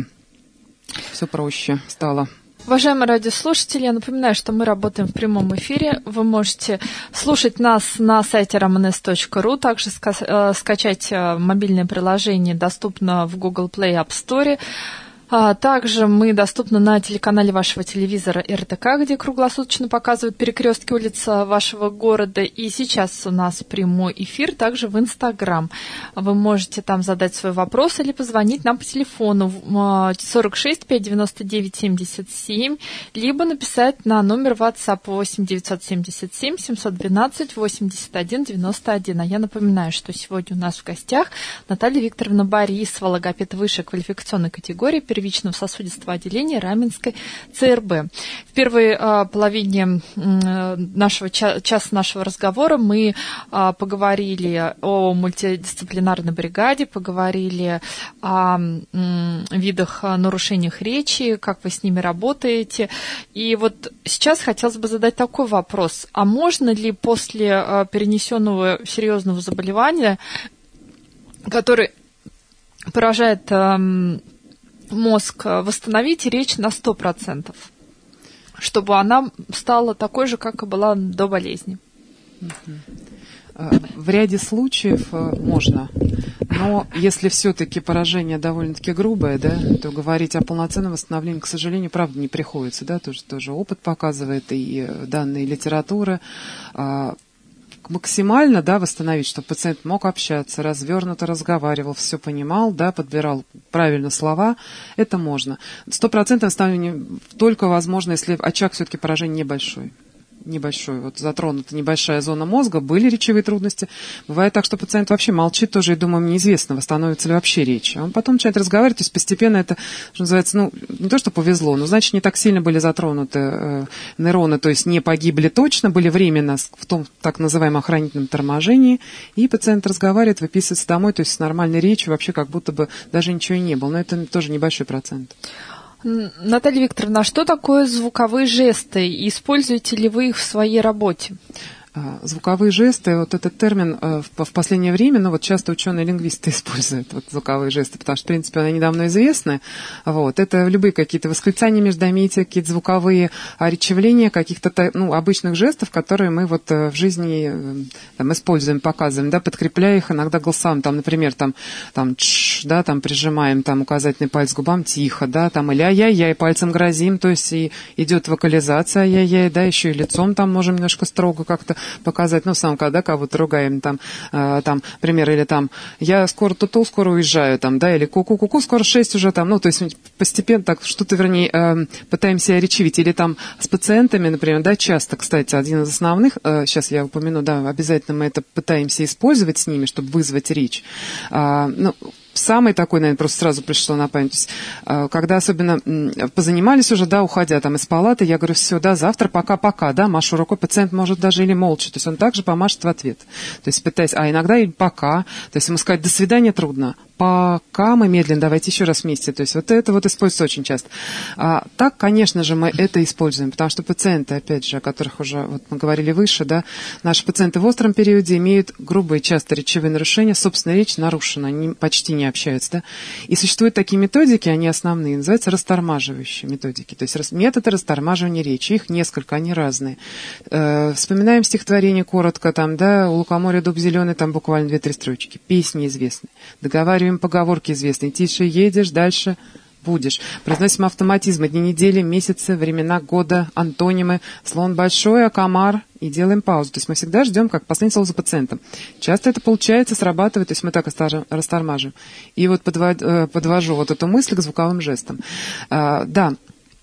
все проще стало. Уважаемые радиослушатели, я напоминаю, что мы работаем в прямом эфире. Вы можете слушать нас на сайте романес точка ру, также ска- скачать мобильное приложение, доступно в Google Play App Store. Также мы доступны на телеканале вашего телевизора эр тэ ка, где круглосуточно показывают перекрестки улиц вашего города. И сейчас у нас прямой эфир также в Инстаграм. Вы можете там задать свой вопрос или позвонить нам по телефону сорок шесть пятьсот девяносто девять семьдесят семь, либо написать на номер WhatsApp восемь девятьсот семьдесят семь семьсот двенадцать восемьдесят один девяносто один. А я напоминаю, что сегодня у нас в гостях Наталья Викторовна Борисова, логопед высшей квалификационной категории первичного сосудистого отделения Раменской цэ эр бэ. В первой а, половине м, нашего ча- часа нашего разговора мы а, поговорили о мультидисциплинарной бригаде, поговорили о м, видах нарушениях речи, как вы с ними работаете. И вот сейчас хотелось бы задать такой вопрос. А можно ли после а, перенесенного серьезного заболевания, который поражает а, мозг, восстановить речь на сто процентов, чтобы она стала такой же, как и была до болезни? В ряде случаев можно, но если все-таки поражение довольно-таки грубое, да, то говорить о полноценном восстановлении, к сожалению, правда не приходится, да, тоже, тоже опыт показывает и данные литературы. Максимально, да, восстановить, чтобы пациент мог общаться, развернуто разговаривал, все понимал, да, подбирал правильно слова, это можно. Сто процентов восстановление только возможно, если очаг все-таки поражения небольшой. небольшой, вот затронута небольшая зона мозга, были речевые трудности. Бывает так, что пациент вообще молчит тоже, и думаем, неизвестно, восстановится ли вообще речь. А он потом начинает разговаривать, то есть постепенно это, что называется, ну, не то, что повезло, но значит, не так сильно были затронуты э, нейроны, то есть не погибли точно, были временно в том так называемом охранительном торможении, и пациент разговаривает, выписывается домой, то есть с нормальной речью вообще как будто бы даже ничего и не было. Но это тоже небольшой процент. Наталья Викторовна, а что такое звуковые жесты? И используете ли вы их в своей работе? Звуковые жесты, вот этот термин в последнее время, ну вот часто ученые-лингвисты используют вот звуковые жесты, потому что, в принципе, они недавно известны. Вот. Это любые какие-то восклицания междометия, какие-то звуковые речевления, каких-то ну, обычных жестов, которые мы вот в жизни там, используем, показываем, да, подкрепляя их иногда голосом. Там, например, там, там, тш, да, там прижимаем там, указательный палец к губам тихо, да, там, или ай-яй-яй, пальцем грозим, то есть и идет вокализация ай-яй-яй, да, еще и лицом там можем немножко строго как-то показать, ну, сам, когда кого-то ругаем, там, э, там, пример, или там, я скоро ту-ту, скоро уезжаю, там, да, или ку-ку-ку-ку, скоро шесть уже, там, ну, то есть постепенно так что-то, вернее, э, пытаемся речевить, или там с пациентами, например, да, часто, кстати, один из основных, э, сейчас я упомяну, да, обязательно мы это пытаемся использовать с ними, чтобы вызвать речь, э, ну, самый такой, наверное, просто сразу пришло на память. То есть, когда особенно позанимались уже, да, уходя там из палаты, я говорю, все, да, завтра пока-пока, да, машу рукой, пациент может даже или молча, то есть он также помашет в ответ. То есть пытаясь, а иногда и пока, то есть ему сказать до свидания трудно, пока мы медленно, давайте еще раз вместе. То есть вот это вот используется очень часто. А так, конечно же, мы это используем, потому что пациенты, опять же, о которых уже вот мы говорили выше, да, наши пациенты в остром периоде имеют грубые часто речевые нарушения, собственная речь нарушена, они почти не общаются, да. И существуют такие методики, они основные, называются растормаживающие методики, то есть методы растормаживания речи, их несколько, они разные. Э, вспоминаем стихотворение коротко, там, да, у лукоморья дуб зеленый, там буквально две-три строчки, песни известны, договариваем поговорки известные, тише едешь, дальше будешь. Произносим автоматизмы, дни недели, месяцы, времена года, антонимы, слон большой, а комар, и делаем паузу. То есть мы всегда ждем, как последнее слово за пациентом. Часто это получается, срабатывает, то есть мы так растормаживаем. И вот подвожу вот эту мысль к звуковым жестам. А, да.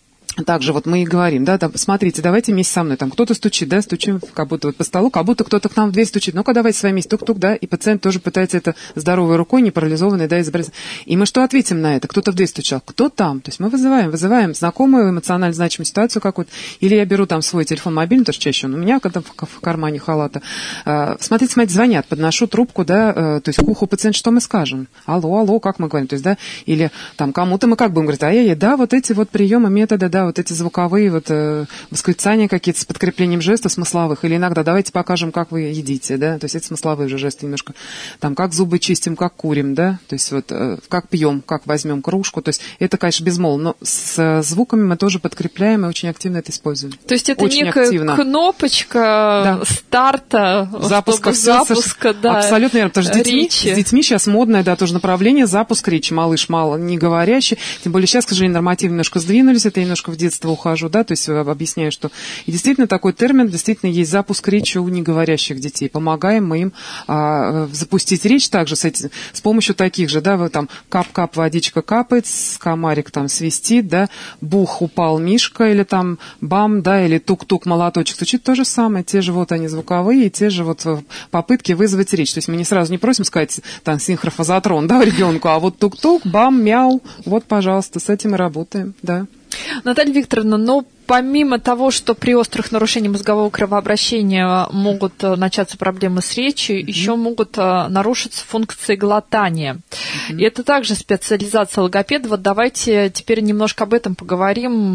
Также вот мы и говорим, да, там, смотрите, давайте вместе со мной, там кто-то стучит, да, стучим как будто вот по столу, как будто кто-то к нам в дверь стучит, ну-ка давайте с вами вместе, тук-тук, да, и пациент тоже пытается это здоровой рукой, не парализованной, да, изобразить. И мы что ответим на это? Кто-то в дверь стучал, кто там? То есть мы вызываем, вызываем знакомую эмоционально значимую ситуацию какую-то, или я беру там свой телефон мобильный, тоже чаще он у меня, когда в, в кармане халата. А, смотрите, смотрите, звонят, подношу трубку, да, а, то есть к уху пациента, что мы скажем? Алло, алло, как мы говорим, то есть, да, или там кому-то мы как будем говорить, ай-яй-яй, да, вот эти вот приемы, методы, да, вот эти звуковые вот э, восклицания какие-то с подкреплением жестов смысловых, или иногда давайте покажем, как вы едите, да, то есть это смысловые уже жесты немножко, там, как зубы чистим, как курим, да, то есть вот, э, как пьем, как возьмем кружку, то есть это, конечно, безмолвно, но с звуками мы тоже подкрепляем и очень активно это используем. То есть это очень некая активно. Кнопочка да. старта, запуска, запуска, да, абсолютно верно, потому что с детьми, с детьми сейчас модное, да, тоже направление, запуск речи, малыш мало не говорящий, тем более сейчас, к сожалению, нормативы немножко сдвинулись, это я немножко в детство ухожу, да, то есть объясняю, что и действительно такой термин, действительно есть запуск речи у неговорящих детей. Помогаем мы им а, запустить речь также с, эти, с помощью таких же, да, вы там кап-кап, водичка капает, комарик там свистит, да, бух, упал мишка, или там бам, да, или тук-тук, молоточек стучит, то же самое, те же вот они звуковые, и те же вот попытки вызвать речь. То есть мы не сразу не просим сказать там синхрофазотрон, да, ребенку, а вот тук-тук, бам, мяу, вот, пожалуйста, с этим и работаем, да. Наталья Викторовна, ну, помимо того, что при острых нарушениях мозгового кровообращения могут начаться проблемы с речью, mm-hmm. еще могут нарушиться функции глотания. Mm-hmm. И это также специализация логопеда. Вот давайте теперь немножко об этом поговорим.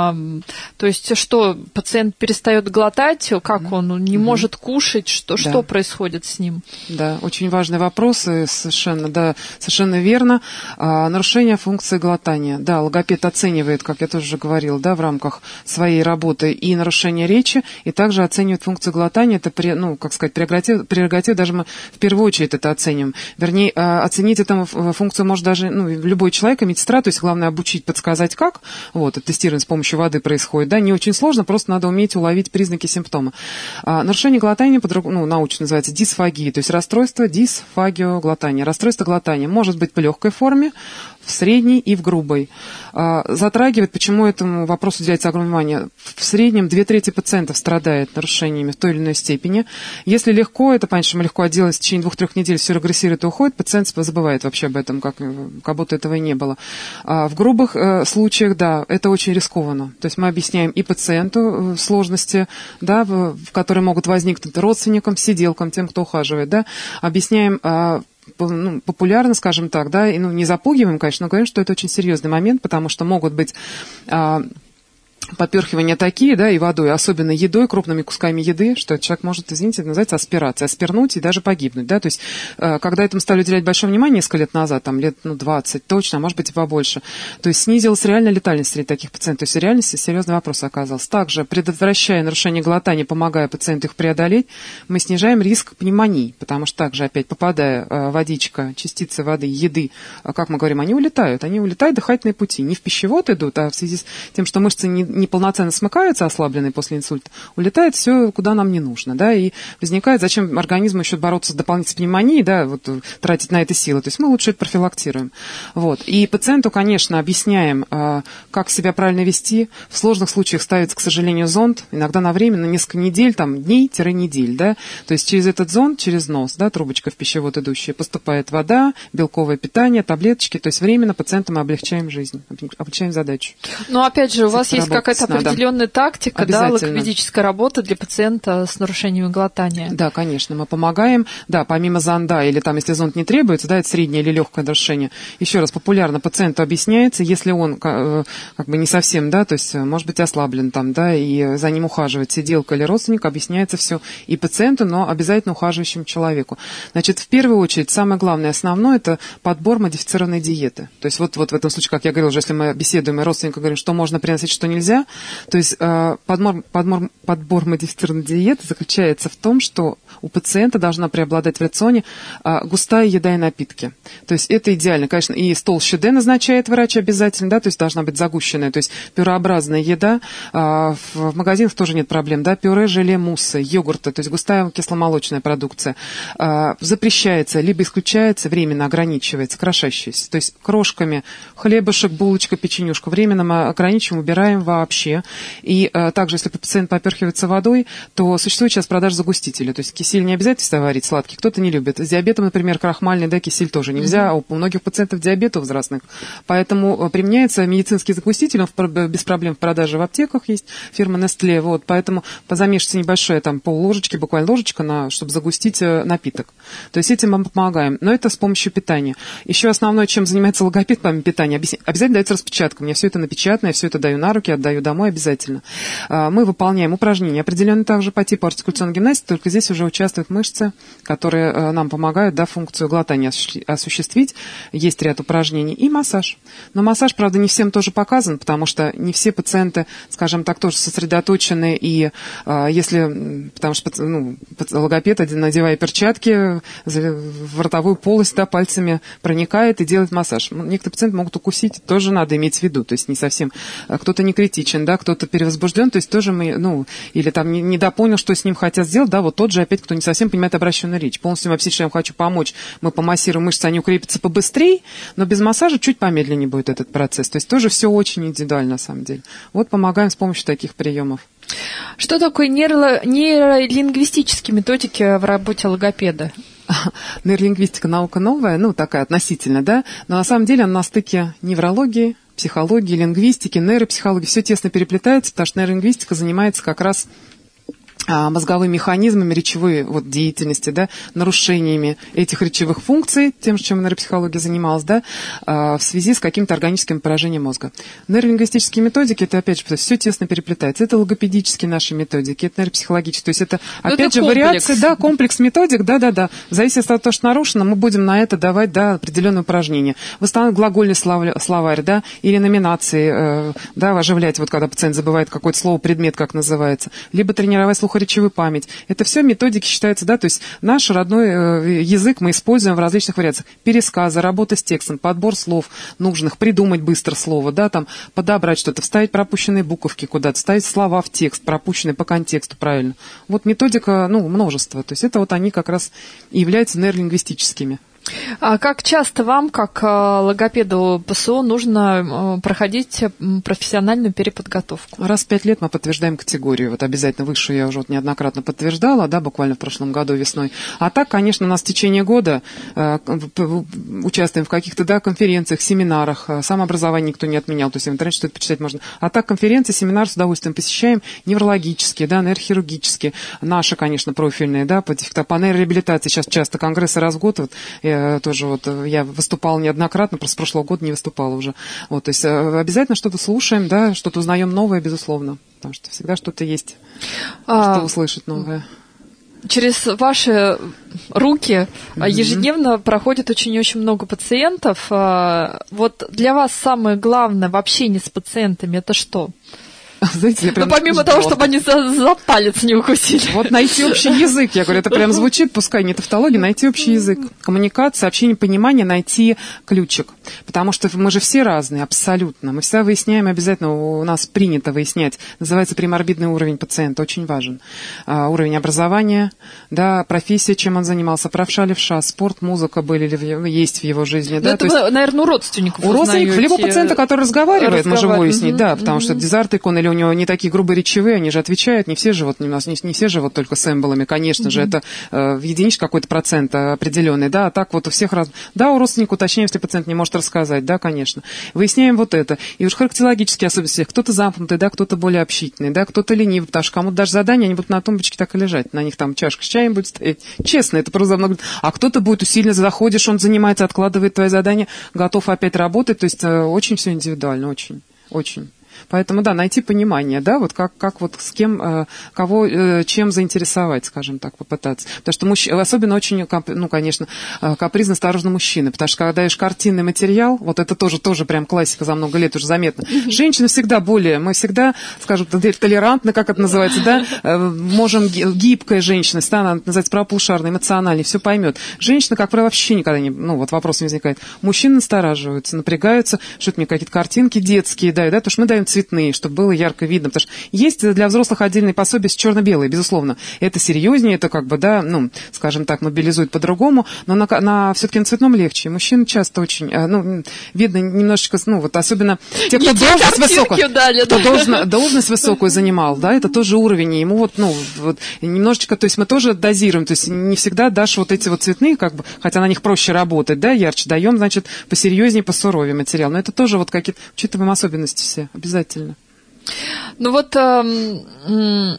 То есть, что пациент перестает глотать, как mm-hmm. он не mm-hmm. может кушать, что, да. что происходит с ним? Да, очень важный вопрос, совершенно, да, совершенно верно. А, нарушение функции глотания. Да, логопед оценивает, как я тоже уже говорила, да, в рамках своей работы и нарушение речи, и также оценивает функцию глотания. Это, ну, как сказать, прерогатив, прерогатив, даже мы в первую очередь это оценим. Вернее, оценить эту функцию может даже ну, любой человек, медсестра, то есть главное обучить, подсказать как. Вот, это тестирование с помощью воды происходит, да, не очень сложно, просто надо уметь уловить признаки симптома. А, нарушение глотания, ну, научно называется дисфагия, то есть расстройство дисфагиоглотания. Расстройство глотания может быть в легкой форме, в средней и в грубой. Затрагивает, почему этому вопросу уделяется огромное внимание. В среднем две трети пациентов страдает нарушениями в той или иной степени. Если легко, это, понятно, что мы легко отделались, в течение двух-трех недель все регрессирует и уходит, пациент забывает вообще об этом, как, как будто этого и не было. В грубых случаях, да, это очень рискованно. То есть мы объясняем и пациенту сложности, да, в, в которые могут возникнуть родственникам, сиделкам, тем, кто ухаживает, да, объясняем ну, популярно, скажем так, да, и ну, не запугиваем, конечно, но говорим, что это очень серьезный момент, потому что могут быть а, поперхивания такие, да, и водой, особенно едой, крупными кусками еды, что человек может, извините, это называется аспирация, аспирнуть и даже погибнуть, да, то есть, когда этому стали уделять большое внимание несколько лет назад, там, лет, ну, двадцать точно, а может быть и побольше, то есть снизилась реально летальность среди таких пациентов, то есть реально серьезный вопрос оказался. Также, предотвращая нарушение глотания, помогая пациенту их преодолеть, мы снижаем риск пневмонии, потому что также, опять, попадая водичка, частицы воды, еды, как мы говорим, они улетают, они улетают в дыхательные пути, не в пищевод идут, а в связи с тем, что мышцы не неполноценно смыкаются, ослабленные после инсульта, улетает все, куда нам не нужно, да, и возникает, зачем организму еще бороться с дополнительной пневмонией, да, вот, тратить на это силы, то есть мы лучше это профилактируем. Вот. И пациенту, конечно, объясняем, как себя правильно вести, в сложных случаях ставится, к сожалению, зонд, иногда на время, на несколько недель, там, дней-недель, да, то есть через этот зонд, через нос, да, трубочка в пищевод идущая, поступает вода, белковое питание, таблеточки, то есть временно пациенту мы облегчаем жизнь, облегчаем задачу. Но опять же, у вас есть какая-то определенная тактика, да, логопедическая работа для пациента с нарушением глотания. Да, конечно, мы помогаем, да, помимо зонда, или там, если зонд не требуется, да, это среднее или легкое нарушение, еще раз, популярно пациенту объясняется, если он как бы не совсем, да, то есть может быть ослаблен там, да, и за ним ухаживает сиделка или родственник, объясняется все и пациенту, но обязательно ухаживающему человеку. Значит, в первую очередь, самое главное, основное, это подбор модифицированной диеты. То есть вот, вот в этом случае, как я говорила уже, если мы беседуем и родственнику говорим, что можно приносить, что нельзя, то есть подбор, подбор, подбор модифицированной диеты заключается в том, что у пациента должна преобладать в рационе густая еда и напитки. То есть это идеально. Конечно, и стол ЩД назначает врач обязательно, да, то есть должна быть загущенная, то есть пюреобразная еда. В магазинах тоже нет проблем, да, пюре, желе, муссы, йогурты, то есть густая кисломолочная продукция. Запрещается, либо исключается, временно ограничивается, крошащаяся. То есть крошками хлебушек, булочка, печенюшка временно мы ограничиваем, убираем вообще. И а, также, если пациент поперхивается водой, то существует сейчас продажа загустителя. То есть кисель не обязательно варить сладкий, кто-то не любит. С диабетом, например, крахмальный, да, кисель тоже нельзя, mm-hmm. а у многих пациентов диабета возрастных. Поэтому применяется медицинский загуститель, он без проблем в продаже в аптеках есть, фирма Nestlé. Вот, поэтому замешивается небольшое, там, пол-ложечки, буквально ложечка, на, чтобы загустить напиток. То есть этим мы помогаем. Но это с помощью питания. Еще основное, чем занимается логопед, помимо питания, обязательно дается распечатка. У меня все это напечатано, я все это даю на руки, отдаю домой обязательно. Мы выполняем упражнения, определенные также по типу артикуляционной гимнастики, только здесь уже участвуют мышцы, которые нам помогают, да, функцию глотания осуществить. Есть ряд упражнений и массаж. Но массаж, правда, не всем тоже показан, потому что не все пациенты, скажем так, тоже сосредоточены, и если, потому что ну, логопед, надевая перчатки, в ротовую полость, да, пальцами проникает и делает массаж. Некоторые пациенты могут укусить, тоже надо иметь в виду, то есть не совсем, кто-то не критичен, да, кто-то перевозбужден, то есть тоже мы, ну, или там не, недопонял, что с ним хотят сделать, да, вот тот же опять, кто не совсем понимает обращенную речь. Полностью мы объяснить, что я вам хочу помочь, мы помассируем мышцы, они укрепятся побыстрее, но без массажа чуть помедленнее будет этот процесс. То есть тоже все очень индивидуально на самом деле. Вот помогаем с помощью таких приемов. Что такое нейро- нейролингвистические методики в работе логопеда? Нейролингвистика наука новая, ну, такая относительно, да, но на самом деле она на стыке неврологии, психологии, лингвистики, нейропсихологии, все тесно переплетается, потому что нейролингвистика занимается как раз мозговыми механизмами речевой вот, деятельности, да, нарушениями этих речевых функций, тем, чем нейропсихология занималась, да, в связи с каким-то органическим поражением мозга. Нейролингвистические методики, это, опять же, все тесно переплетается. Это логопедические наши методики, это нейропсихологические, то есть это, опять это же, комплекс. Вариации, да, комплекс методик, да-да-да. В зависимости от того, что нарушено, мы будем на это давать, да, определенные упражнения. Восстанавливать глагольный словарь, да, или номинации, да, оживлять, вот когда пациент забывает какое-то слово, предмет, как называется, либо тренировать слух речевую память. Это все методики считаются, да, то есть наш родной э, язык мы используем в различных вариациях. Пересказы, работа с текстом, подбор слов нужных, придумать быстро слово, да, там, подобрать что-то, вставить пропущенные буковки куда-то, вставить слова в текст, пропущенные по контексту правильно. Вот методика, ну, множество. То есть это вот они как раз и являются нейролингвистическими. А как часто вам, как логопеду ПСО, нужно проходить профессиональную переподготовку? Раз в пять лет мы подтверждаем категорию. Вот обязательно высшую я уже вот неоднократно подтверждала, да, буквально в прошлом году весной. А так, конечно, у нас в течение года э, участвуем в каких-то, да, конференциях, семинарах. Самообразование никто не отменял, то есть в интернете что-то почитать можно. А так, конференции, семинары с удовольствием посещаем, неврологические, да, нейрохирургические, наши, конечно, профильные, да, по, по нейрореабилитации. Сейчас часто конгрессы раз в год, вот, я, тоже вот я выступала неоднократно, просто с прошлого года не выступала уже. Вот, то есть обязательно что-то слушаем, да, что-то узнаем новое, безусловно, потому что всегда что-то есть, а, что услышать новое. Через ваши руки mm-hmm. ежедневно проходит очень-очень много пациентов. Вот для вас самое главное в общении с пациентами – это что? Знаете, я прям ну, помимо того, чтобы они за, за палец не укусили. Вот найти общий язык, я говорю, это прям звучит, пускай не тавтология, найти общий язык. Коммуникация, общение, понимание, найти ключик. Потому что мы же все разные, абсолютно. Мы всегда выясняем, обязательно у нас принято выяснять, называется преморбидный уровень пациента, очень важен. А, уровень образования, да, профессия, чем он занимался, правша, левша, спорт, музыка были ли есть в его жизни. Да? Это, есть, наверное, у родственников У родственников, либо пациента, который разговаривает, мы же выяснить, mm-hmm. да, потому mm-hmm. что дизартикон или у него не такие грубые речевые, они же отвечают, не все живут, не, не все живут только с эмболами, конечно mm-hmm. же, это э, единичный какой-то процент определенный, да, а так вот у всех раз... Да, у родственника уточняем, если пациент не может рассказать, да, конечно. Выясняем вот это. И уж характерологические особенности, кто-то замкнутый, да, кто-то более общительный, да, кто-то ленивый, потому что кому-то даже задания, они будут на тумбочке так и лежать, на них там чашка с чаем будет стоять. Честно, это просто много... А кто-то будет усиленно, заходишь, он занимается, откладывает твои задания, готов опять работать, то есть э, очень все индивидуально, очень, очень. Поэтому, да, найти понимание, да, вот как, как вот с кем, э, кого, э, чем заинтересовать, скажем так, попытаться. Потому что мужч... особенно очень, ну, конечно, капризно, осторожно мужчины, потому что когда даешь картинный материал, вот это тоже, тоже прям классика за много лет уже заметно. Mm-hmm. Женщины всегда более, мы всегда, скажем, толерантны, как это называется, да, э, можем, гибкая женщина, да, она называется правополушарная, эмоциональная, все поймет. Женщина, как правило, вообще никогда не, ну, вот вопрос не возникает. Мужчины настораживаются, напрягаются, что-то мне какие-то картинки детские, да, да, потому что мы даем цветные, чтобы было ярко видно, потому что есть для взрослых отдельные пособия черно-белые, безусловно. Это серьезнее, это как бы, да, ну, скажем так, мобилизует по-другому, но на, на, все-таки на цветном легче. Мужчин часто очень, ну, видно немножечко, ну, вот особенно те, кто должность высокую, дали, кто да? должно, должность высокую занимал, да, это тоже уровень, ему вот, ну, вот, немножечко, то есть мы тоже дозируем, то есть не всегда дашь вот эти вот цветные, как бы, хотя на них проще работать, да, ярче даем, значит, посерьезнее, посуровее материал, но это тоже вот какие-то, учитываем особенности все, обязательно. Ну вот э,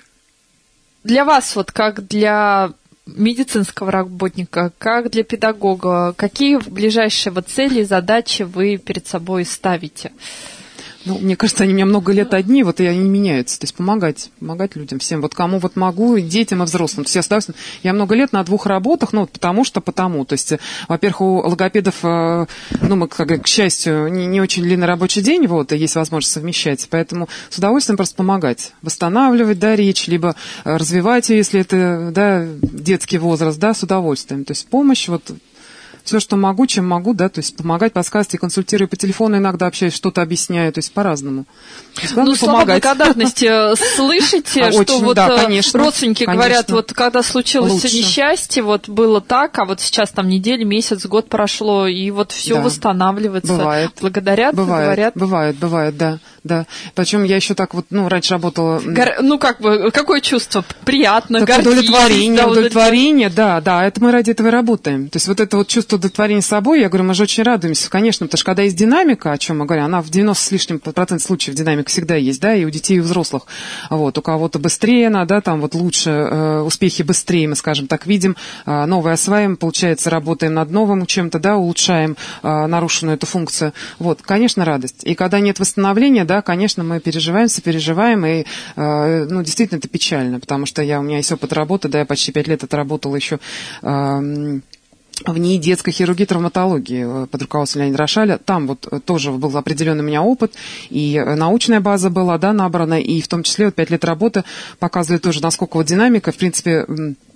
для вас, вот как для медицинского работника, как для педагога, какие ближайшие вот цели и задачи вы перед собой ставите? Ну, мне кажется, они у меня много лет одни, вот и они меняются. То есть помогать, помогать людям всем. Вот кому вот могу, детям и взрослым. То есть я, с удовольствием, я много лет на двух работах, ну, потому что потому. То есть, во-первых, у логопедов, ну, мы, как, к счастью, не, не очень длинный рабочий день, вот, и есть возможность совмещать. Поэтому с удовольствием просто помогать. Восстанавливать, да, речь, либо развивать ее, если это, да, детский возраст, да, с удовольствием. То есть помощь, вот, все, что могу, чем могу, да, то есть помогать, подсказывать, и консультирую по телефону, иногда общаюсь, что-то объясняю, то есть по-разному. То есть, ну, слова благодарности слышите, что вот родственники говорят, вот когда случилось несчастье, вот было так, а вот сейчас там неделя, месяц, год прошло, и вот все восстанавливается. Бывает. Благодарят, говорят. Бывает, бывает, да, да. Причем я еще так вот, ну, раньше работала... Ну, как бы, какое чувство? Приятно, гордись. Удовлетворение, удовлетворение, да, да, это мы ради этого и работаем. То есть вот это вот чувство удовлетворения собой, я говорю, мы же очень радуемся, конечно, потому что когда есть динамика, о чем мы говорим, она в девяносто с лишним процент случаев динамика всегда есть, да, и у детей, и у взрослых. Вот, у кого-то быстрее она, да, там вот лучше, э, успехи быстрее, мы, скажем так, видим, э, новое осваиваем, получается, работаем над новым чем-то, да, улучшаем э, нарушенную эту функцию. Вот, конечно, радость. И когда нет восстановления, да, конечно, мы переживаем, сопереживаем, и, э, ну, действительно, это печально, потому что я, у меня есть опыт работы, да, я почти пять лет отработала еще э, в НИИ детской хирургии и травматологии под руководством Леонида Рошаля. Там вот тоже был определенный у меня опыт, и научная база была, да, набрана, и в том числе вот пять лет работы показывали тоже, насколько вот динамика, в принципе,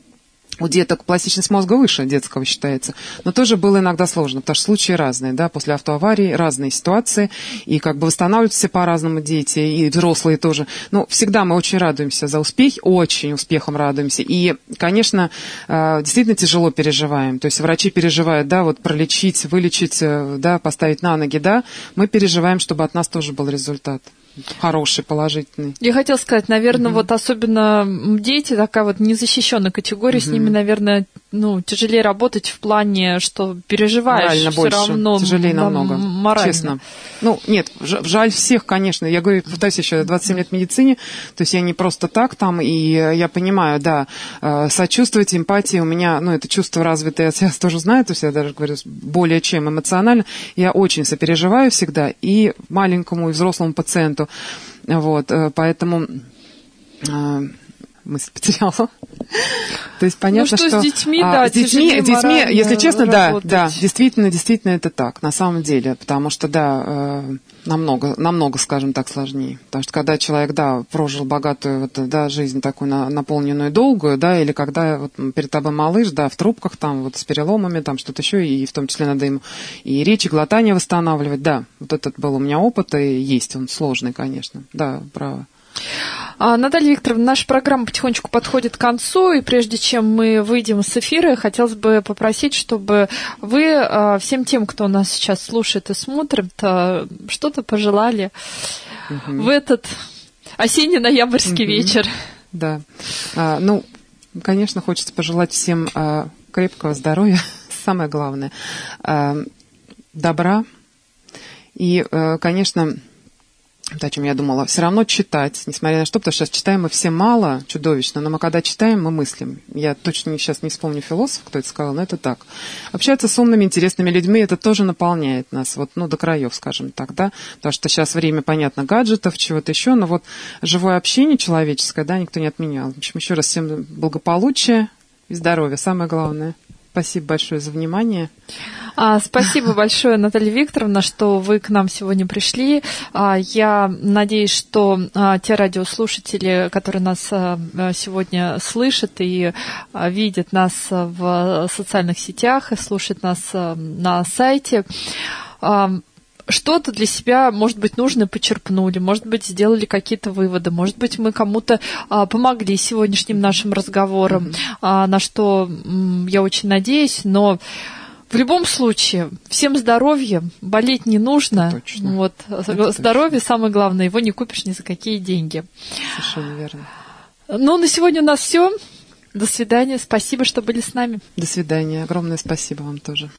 У деток пластичность мозга выше детского считается, но тоже было иногда сложно, потому что случаи разные, да, после автоаварии разные ситуации, и как бы восстанавливаются все по-разному дети, и взрослые тоже. Но всегда мы очень радуемся за успех, очень успехом радуемся, и, конечно, действительно тяжело переживаем, то есть врачи переживают, да, вот пролечить, вылечить, да, поставить на ноги, да, мы переживаем, чтобы от нас тоже был результат. Хороший, положительный. Я хотела сказать, наверное, mm-hmm. вот особенно дети, такая вот незащищенная категория, mm-hmm. с ними, наверное, ну, тяжелее работать в плане, что переживаешь морально все больше, равно. Тяжелее да, намного, морально. Честно. Ну, нет, жаль всех, конечно. Я говорю, пытаюсь еще двадцать семь лет в медицине, то есть я не просто так там, и я понимаю, да, сочувствовать, эмпатия у меня, ну, это чувство развитое, я тоже знаю, то есть я даже говорю, более чем эмоционально. Я очень сопереживаю всегда и маленькому, и взрослому пациенту. Вот, поэтому мысль потеряла. То есть понятно, ну, что, что с детьми, а, да, с детьми, с детьми, если честно, работать. да, да, действительно, действительно это так, на самом деле, потому что, да, э, намного, намного, скажем так, сложнее. Потому что когда человек, да, прожил богатую вот, да, жизнь такую на, наполненную, долгую, да, или когда вот, перед тобой малыш, да, в трубках, там, вот с переломами, там, что-то еще, и в том числе надо ему и речь, и глотание восстанавливать, да, вот этот был у меня опыт, и есть он сложный, конечно, да, право. Наталья Викторовна, наша программа потихонечку подходит к концу, и прежде чем мы выйдем с эфира, хотелось бы попросить, чтобы вы всем тем, кто нас сейчас слушает и смотрит, что-то пожелали угу. в этот осенне-ноябрьский угу. вечер. Да, а, ну, конечно, хочется пожелать всем а, крепкого здоровья, самое главное, а, добра и, а, конечно, о чем я думала, все равно читать, несмотря на что, потому что сейчас читаем мы все мало, чудовищно, но мы когда читаем, мы мыслим. Я точно сейчас не вспомню философа, кто это сказал, но это так. Общаться с умными, интересными людьми, это тоже наполняет нас, вот, ну, до краев, скажем так, да, потому что сейчас время, понятно, гаджетов, чего-то еще, но вот живое общение человеческое, да, никто не отменял. В общем, еще раз всем благополучия и здоровья, самое главное. Спасибо большое за внимание. А, спасибо большое, Наталья Викторовна, что вы к нам сегодня пришли. А, я надеюсь, что а, те радиослушатели, которые нас а, сегодня слышат и а, видят нас в социальных сетях и слушают нас а, на сайте, а, что-то для себя, может быть, нужное почерпнули, может быть, сделали какие-то выводы, может быть, мы кому-то а, помогли сегодняшним нашим разговором, mm-hmm. а, на что м, я очень надеюсь, но в любом случае, всем здоровья, болеть не нужно. Точно. Вот, Это здоровье точно. Самое главное, его не купишь ни за какие деньги. Совершенно верно. Ну, на сегодня у нас все. До свидания, спасибо, что были с нами. До свидания, огромное спасибо вам тоже.